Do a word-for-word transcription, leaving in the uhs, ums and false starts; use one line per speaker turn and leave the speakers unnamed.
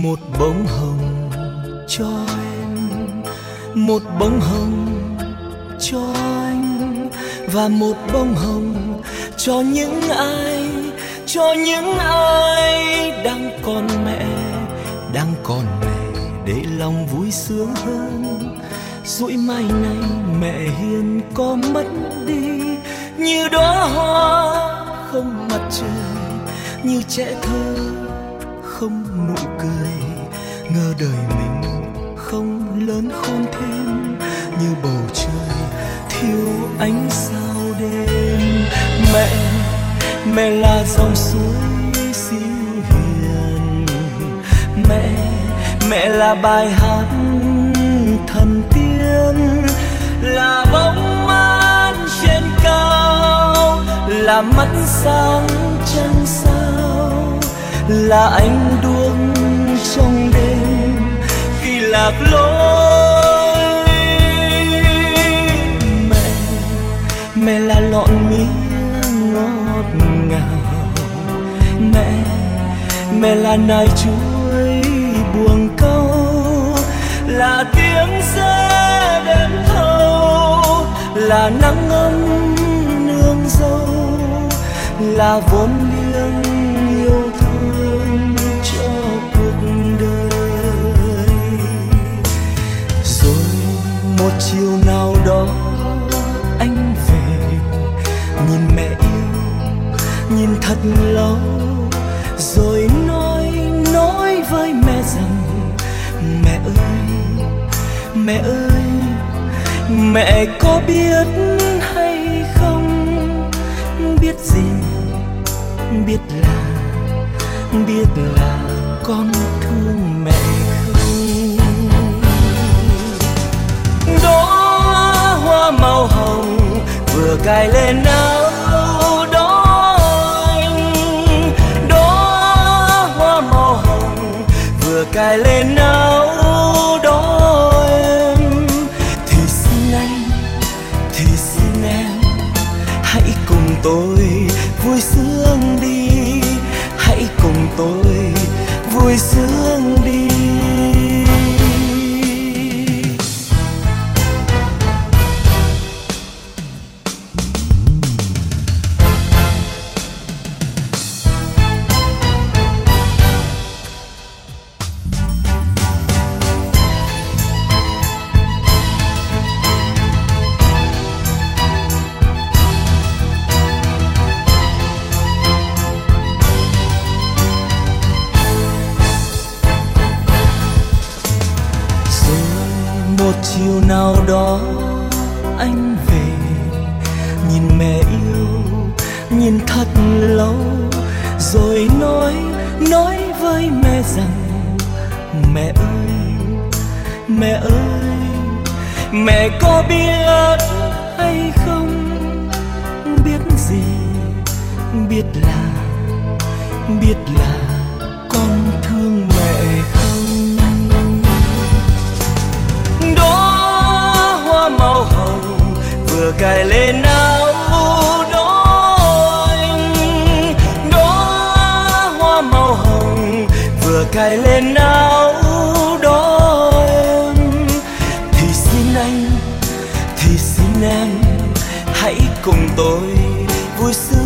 Một bông hồng cho em, một bông hồng cho anh, và một bông hồng cho những ai, cho những ai đang còn mẹ, đang còn mẹ, để lòng vui sướng hơn. Dũi mai này mẹ hiền có mất đi, như đóa hoa không mặt trời, như trẻ thơ không nụ cười. Ngờ đời mình không lớn khôn thêm, như bầu trời thiếu ánh sao đêm. Mẹ, mẹ là dòng suối xinh hiền. Mẹ, mẹ là bài hát thần tiên, là bóng mát trên cao, là mắt sáng trăng sao, là ánh đuốc trong đêm khi lạc lối. Mẹ, mẹ là lọn mía ngọt ngào. Mẹ, mẹ là nải chuối buồng câu, là tiếng xe đêm thâu, là nắng ấm nương dâu, là vốn liếng yêu thương cho cuộc đời. Rồi một chiều nào đó anh về, nhìn mẹ yêu, nhìn thật lâu, rồi nói nói với mẹ rằng: mẹ ơi, mẹ ơi, mẹ có biết hay không? Biết gì? Biết là, biết là con thương mẹ không? Đó hoa màu hồng vừa cài lên áo đó anh, đó hoa màu hồng vừa cài lên áo đó em. Thì xin anh, thì xin em, hãy cùng tôi vui sướng đi, hãy cùng tôi vui sướng đi. Một chiều nào đó anh về, nhìn mẹ yêu, nhìn thật lâu, rồi nói nói với mẹ rằng: mẹ ơi, mẹ ơi, mẹ có biết hay không? Biết gì? Biết là, biết là con thương mẹ không? Màu hồng vừa cài lên áo đó anh, đó hoa màu hồng vừa cài lên áo đó em. Thì xin anh, thì xin em, hãy cùng tôi vui sướng